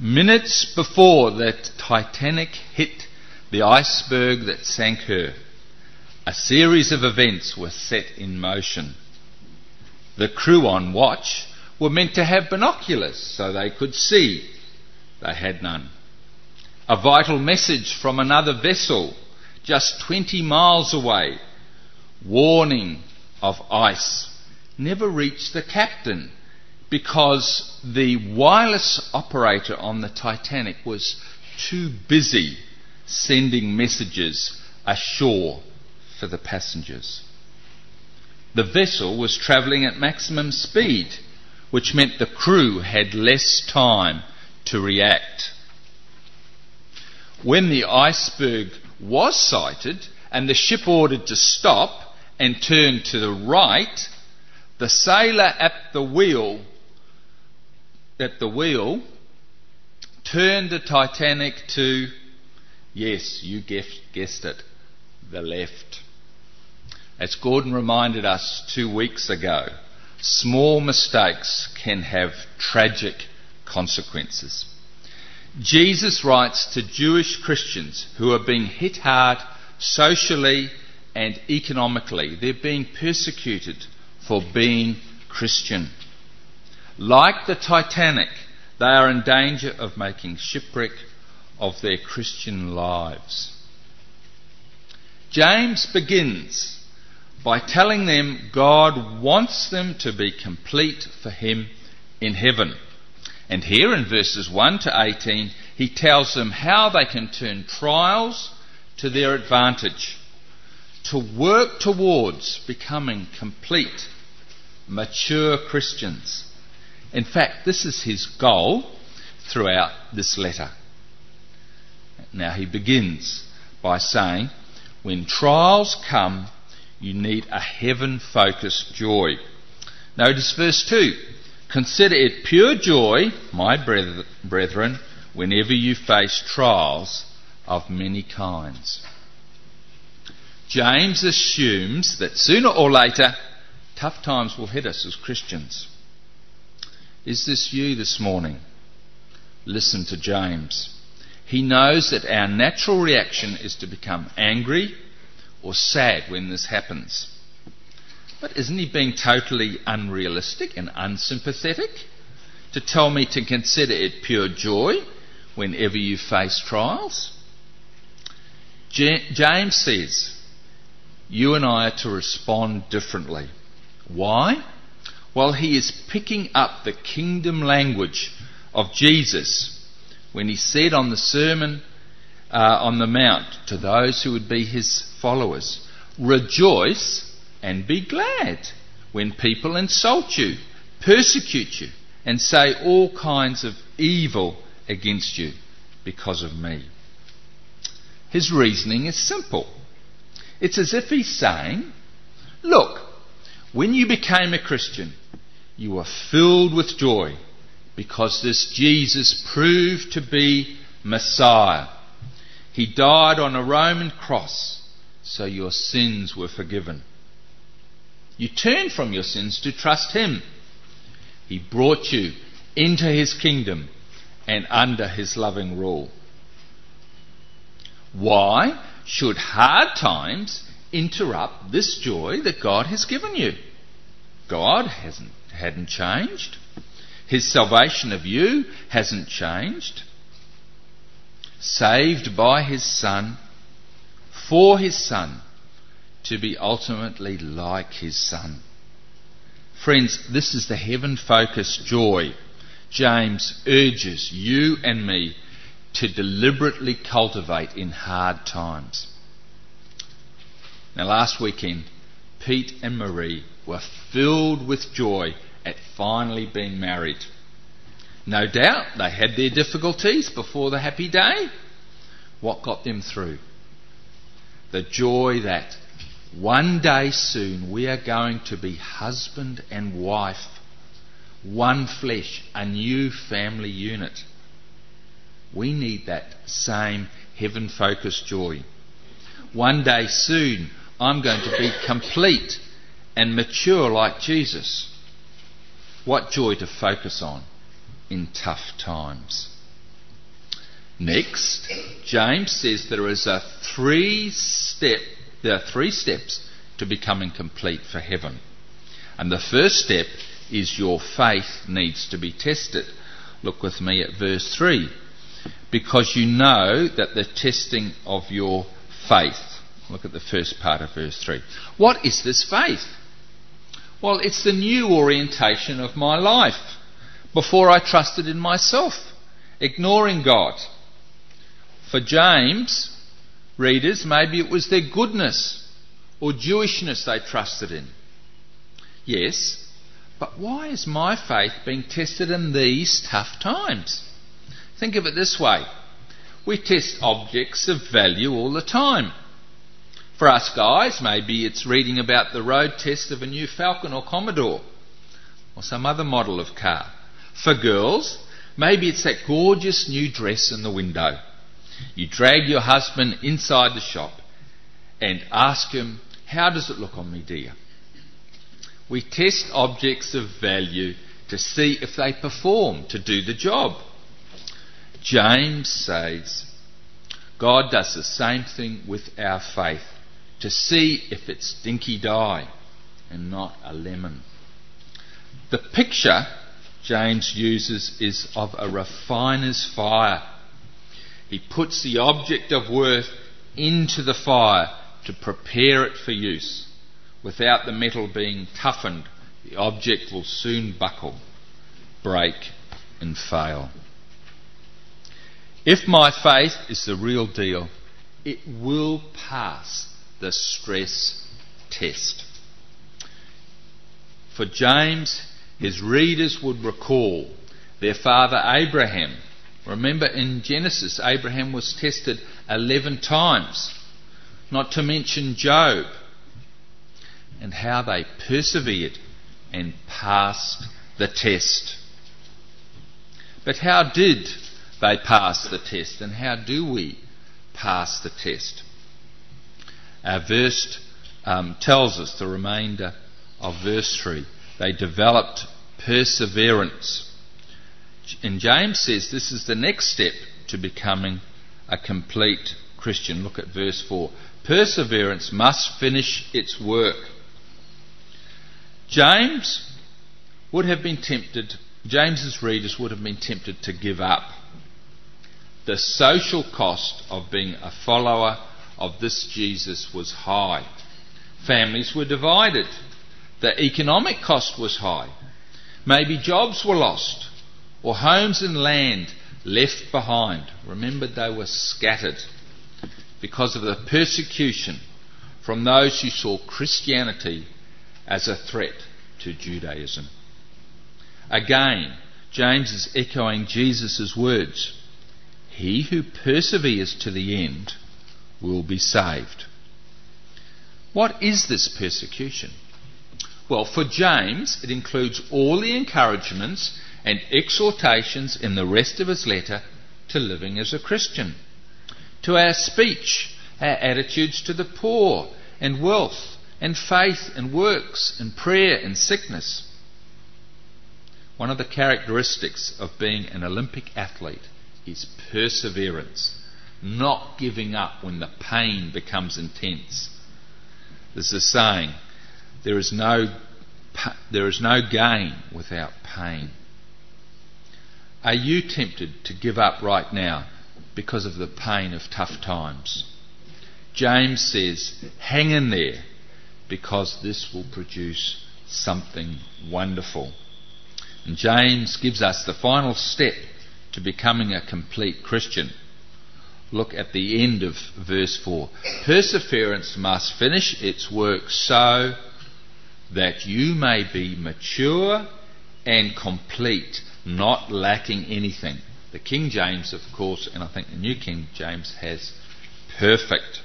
Minutes before the Titanic hit the iceberg that sank her, a series of events were set in motion. The crew on watch were meant to have binoculars so they could see. They had none. A vital message from another vessel just 20 miles away, warning of ice, never reached the captain because the wireless operator on the Titanic was too busy sending messages ashore for the passengers. The vessel was travelling at maximum speed, which meant the crew had less time to react. When the iceberg was sighted and the ship ordered to stop and turn to the right, the sailor at the wheel turned the Titanic to, yes, you guessed it, the left. As Gordon reminded us 2 weeks ago, small mistakes can have tragic consequences. Jesus writes to Jewish Christians who are being hit hard socially and economically. They're being persecuted for being Christian. Like the Titanic, they are in danger of making shipwreck of their Christian lives. James begins by telling them God wants them to be complete for him in heaven. And here in verses 1 to 18, he tells them how they can turn trials to their advantage, to work towards becoming complete, mature Christians. In fact, this is his goal throughout this letter. Now he begins by saying, when trials come, you need a heaven-focused joy. Notice verse 2. Consider it pure joy, my brethren, whenever you face trials of many kinds. James assumes that sooner or later, tough times will hit us as Christians. Is this you this morning? Listen to James. He knows that our natural reaction is to become angry or sad when this happens. But isn't he being totally unrealistic and unsympathetic to tell me to consider it pure joy whenever you face trials? James says you and I are to respond differently. Why? Well, he is picking up the kingdom language of Jesus when he said on the Sermon on the Mount to those who would be his followers, rejoice and be glad when people insult you, persecute you, and say all kinds of evil against you because of me. His reasoning is simple. It's as if he's saying, look, when you became a Christian, you were filled with joy because this Jesus proved to be Messiah. He died on a Roman cross so your sins were forgiven. You turned from your sins to trust him. He brought you into his kingdom and under his loving rule. Why should hard times interrupt this joy that God has given you? God hadn't changed. His salvation of you hasn't changed. Saved by his Son, for his Son, to be ultimately like his Son. Friends, this is the heaven-focused joy James urges you and me to deliberately cultivate in hard times. Now, last weekend, Pete and Marie were filled with joy at finally being married. No doubt they had their difficulties before the happy day. What got them through? The joy that one day soon we are going to be husband and wife, one flesh, a new family unit. We need that same heaven-focused joy. One day soon I'm going to be complete and mature like Jesus. What joy to focus on in tough times. Next, James says there are three steps to becoming complete for heaven. And the first step is your faith needs to be tested. Look with me at verse 3. Because you know that the testing of your faith. Look at the first part of verse 3. What is this faith? Well, it's the new orientation of my life. Before I trusted in myself, ignoring God. For James readers, maybe it was their goodness or Jewishness they trusted in. Yes, but why is my faith being tested in these tough times? Think of it this way. We test objects of value all the time. For us guys, maybe it's reading about the road test of a new Falcon or Commodore or some other model of car. For girls, maybe it's that gorgeous new dress in the window. You drag your husband inside the shop and ask him, "How does it look on me, dear?" We test objects of value to see if they perform, to do the job. James says God does the same thing with our faith, to see if it's dinky dye and not a lemon. The picture James uses is of a refiner's fire. He puts the object of worth into the fire to prepare it for use. Without the metal being toughened, the object will soon buckle, break and fail. If my faith is the real deal, it will pass the stress test. For James, his readers would recall their father Abraham. Remember in Genesis, Abraham was tested 11 times, not to mention Job, and how they persevered and passed the test. But how did they pass the test, and how do we pass the test? Our verse tells us the remainder of verse 3. They developed perseverance. And James says this is the next step to becoming a complete Christian. Look at verse 4. Perseverance must finish its work. James's readers would have been tempted to give up. The social cost of being a follower of this Jesus was high. Families were divided. The economic cost was high. Maybe jobs were lost, or homes and land left behind. Remember, they were scattered because of the persecution from those who saw Christianity as a threat to Judaism. Again, James is echoing Jesus' words. He who perseveres to the end will be saved. What is this persecution? Well, for James, it includes all the encouragements and exhortations in the rest of his letter to living as a Christian, to our speech, our attitudes to the poor and wealth and faith and works and prayer and sickness. One of the characteristics of being an Olympic athlete is perseverance, not giving up when the pain becomes intense. There's a saying, there is no gain without pain. Are you tempted to give up right now because of the pain of tough times? James says, hang in there, because this will produce something wonderful. And James gives us the final step to becoming a complete Christian. Look at the end of verse 4. Perseverance must finish its work so that you may be mature and complete, not lacking anything. The King James, of course, and I think the New King James has perfect.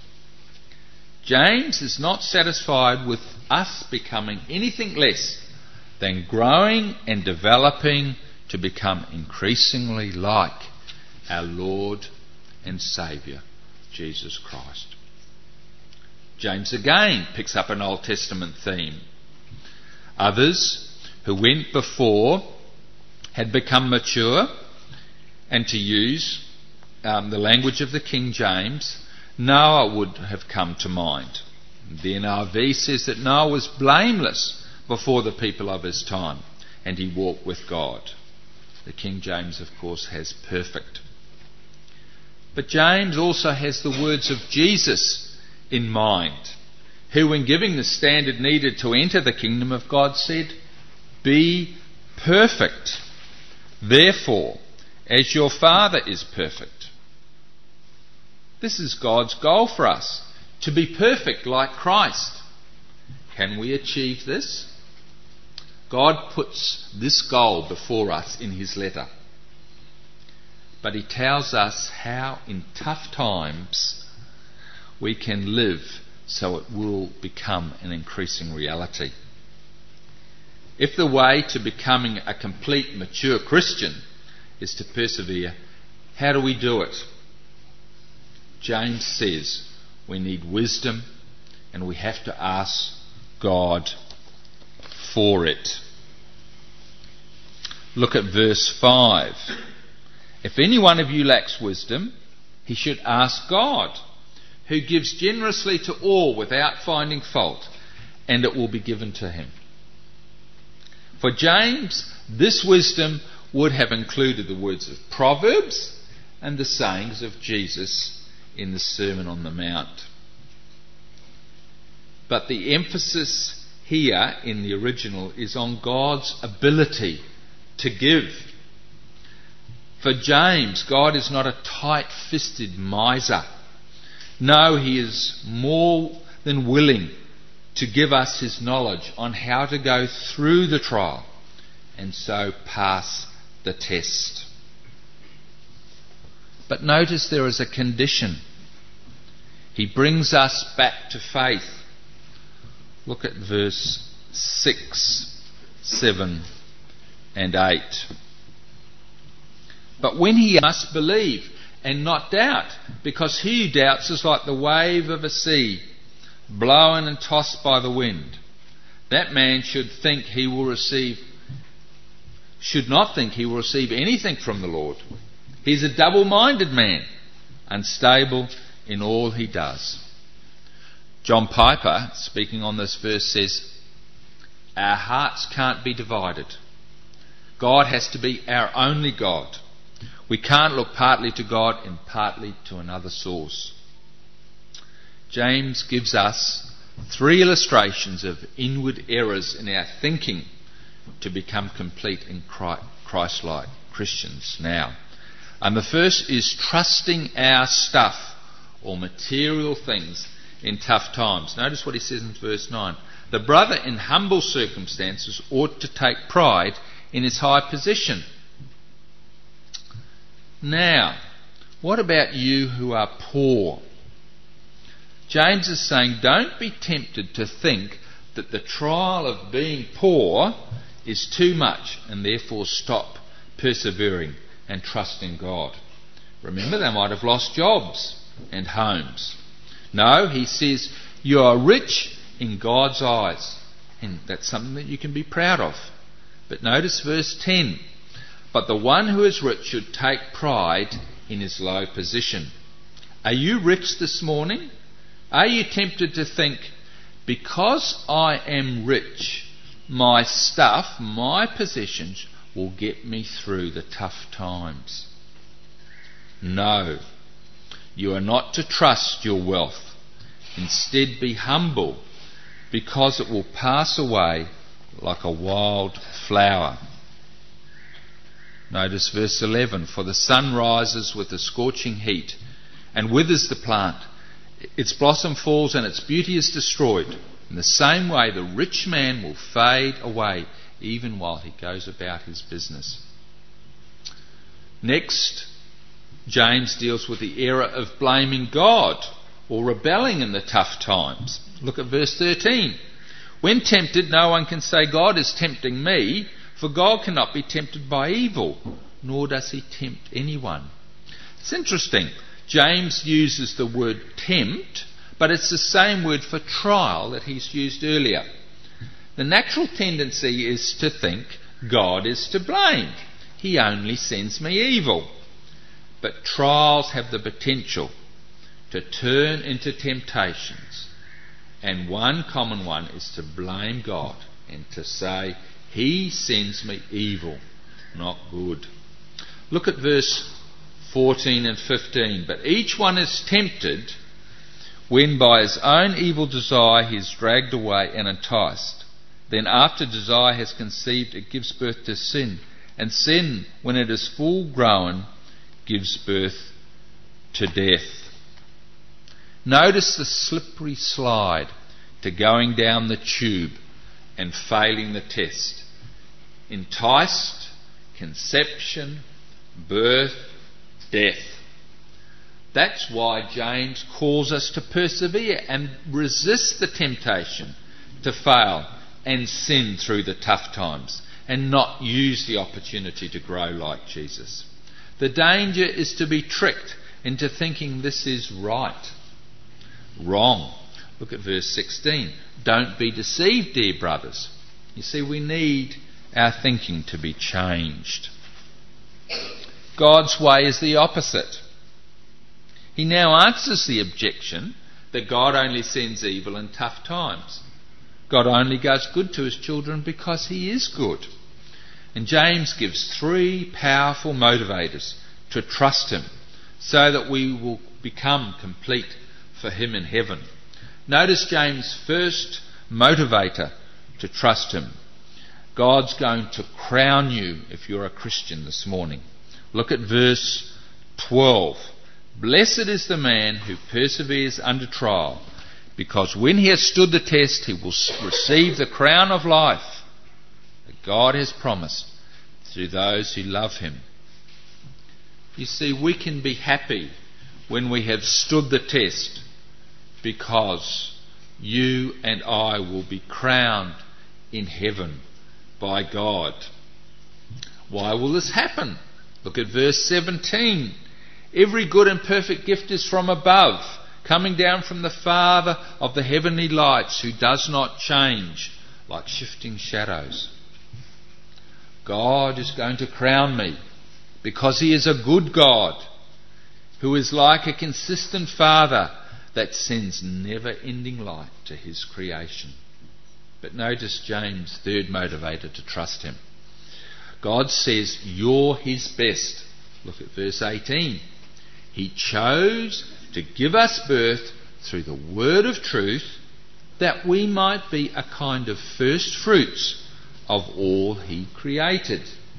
James is not satisfied with us becoming anything less than growing and developing to become increasingly like our Lord and Saviour, Jesus Christ. James again picks up an Old Testament theme. Others who went before had become mature, and to use the language of the King James, Noah would have come to mind. The NIV says that Noah was blameless before the people of his time, and he walked with God. The King James, of course, has perfect. But James also has the words of Jesus in mind, who, when giving the standard needed to enter the kingdom of God, said, "Be perfect, therefore, as your Father is perfect." This is God's goal for us, to be perfect like Christ. Can we achieve this? God puts this goal before us in his letter. But he tells us how in tough times we can live so it will become an increasing reality. If the way to becoming a complete, mature Christian is to persevere, how do we do it? James says we need wisdom, and we have to ask God for it. Look at verse 5. If any one of you lacks wisdom, he should ask God, who gives generously to all without finding fault, and it will be given to him. For James, this wisdom would have included the words of Proverbs and the sayings of Jesus in the Sermon on the Mount. But the emphasis here in the original is on God's ability to give. For James, God is not a tight-fisted miser. No, he is more than willing to give us his knowledge on how to go through the trial and so pass the test. But notice there is a condition. He brings us back to faith. Look at verse 6, 7 and 8. But when he must believe and not doubt, because he who doubts is like the wave of a sea, blown and tossed by the wind. That man should not think he will receive anything from the Lord. He's a double-minded man, unstable in all he does. John Piper, speaking on this verse, says, our hearts can't be divided. God has to be our only God. We can't look partly to God and partly to another source. James gives us 3 illustrations of inward errors in our thinking to become complete and Christ-like Christians now. And the first is trusting our stuff or material things in tough times. Notice what he says in verse 9. The brother in humble circumstances ought to take pride in his high position. Now, what about you who are poor? James is saying, don't be tempted to think that the trial of being poor is too much and therefore stop persevering and trusting God. Remember, they might have lost jobs and homes. No, he says, you are rich in God's eyes, and that's something that you can be proud of. But notice verse 10. But the one who is rich should take pride in his low position. Are you rich this morning? Are you tempted to think, because I am rich, my stuff, my possessions will get me through the tough times? No. You are not to trust your wealth. Instead, be humble, because it will pass away like a wild flower. Notice verse 11. For the sun rises with a scorching heat and withers the plant. Its blossom falls and its beauty is destroyed. In the same way, the rich man will fade away even while he goes about his business. Next, James deals with the error of blaming God or rebelling in the tough times. Look at verse 13. When tempted, no one can say, God is tempting me, for God cannot be tempted by evil, nor does he tempt anyone. It's interesting. James uses the word tempt, but it's the same word for trial that he's used earlier. The natural tendency is to think God is to blame. He only sends me evil. But trials have the potential to turn into temptations. And one common one is to blame God and to say, He sends me evil, not good. Look at verse 14 and 15. But each one is tempted when by his own evil desire he is dragged away and enticed. Then after desire has conceived, it gives birth to sin. And sin, when it is full grown, gives birth to death. Notice the slippery slide to going down the tube and failing the test. Enticed, conception, birth, death. That's why James calls us to persevere and resist the temptation to fail and sin through the tough times and not use the opportunity to grow like Jesus. The danger is to be tricked into thinking this is right. Wrong. Look at verse 16. Don't be deceived, dear brothers. You see, we need our thinking to be changed. God's way is the opposite. He now answers the objection that God only sends evil in tough times. God only does good to his children because he is good. And James gives 3 powerful motivators to trust him so that we will become complete for him in heaven. Notice James' first motivator to trust him. God's going to crown you if you're a Christian this morning. Look at verse 12. Blessed is the man who perseveres under trial, because when he has stood the test, he will receive the crown of life that God has promised to those who love him. You see, we can be happy when we have stood the test, because you and I will be crowned in heaven by God. Why will this happen? Look at verse 17. Every good and perfect gift is from above, coming down from the Father of the heavenly lights, who does not change like shifting shadows. God is going to crown me because he is a good God who is like a consistent Father that sends never-ending light to his creation. But notice James' third motivator to trust him. God says you're his best. Look at verse 18. He chose to give us birth through the word of truth, that we might be a kind of first fruits of all he created.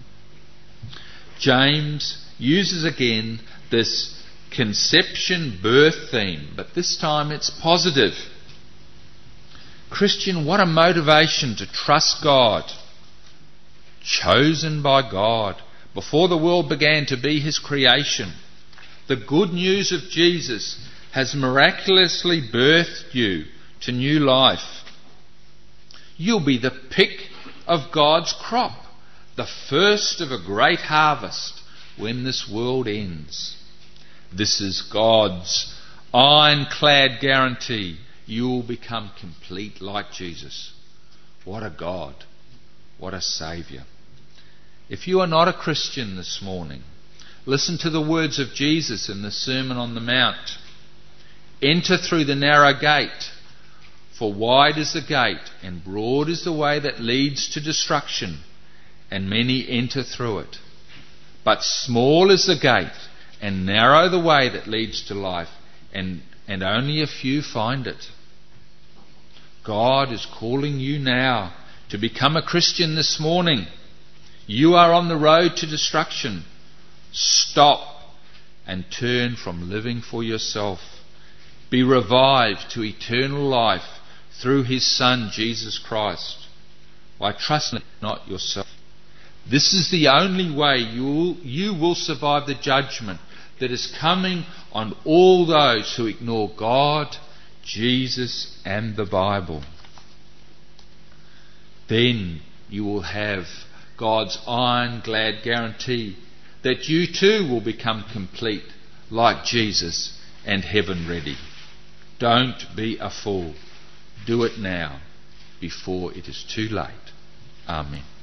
James uses again this conception birth theme, but this time it's positive. Christian, what a motivation to trust God. Chosen by God before the world began to be his creation. The good news of Jesus has miraculously birthed you to new life. You'll be the pick of God's crop, the first of a great harvest when this world ends. This is God's ironclad guarantee. You will become complete like Jesus. What a God. What a Saviour. If you are not a Christian this morning, listen to the words of Jesus in the Sermon on the Mount. Enter through the narrow gate, for wide is the gate and broad is the way that leads to destruction, and many enter through it. But small is the gate and narrow the way that leads to life, and only a few find it. God is calling you now to become a Christian this morning. You are on the road to destruction. Stop and turn from living for yourself. Be revived to eternal life through his Son, Jesus Christ, by trusting not yourself. This is the only way you will survive the judgment that is coming on all those who ignore God, Jesus, and the Bible. Then you will have God's ironclad guarantee that you too will become complete like Jesus and heaven ready. Don't be a fool. Do it now before it is too late. Amen.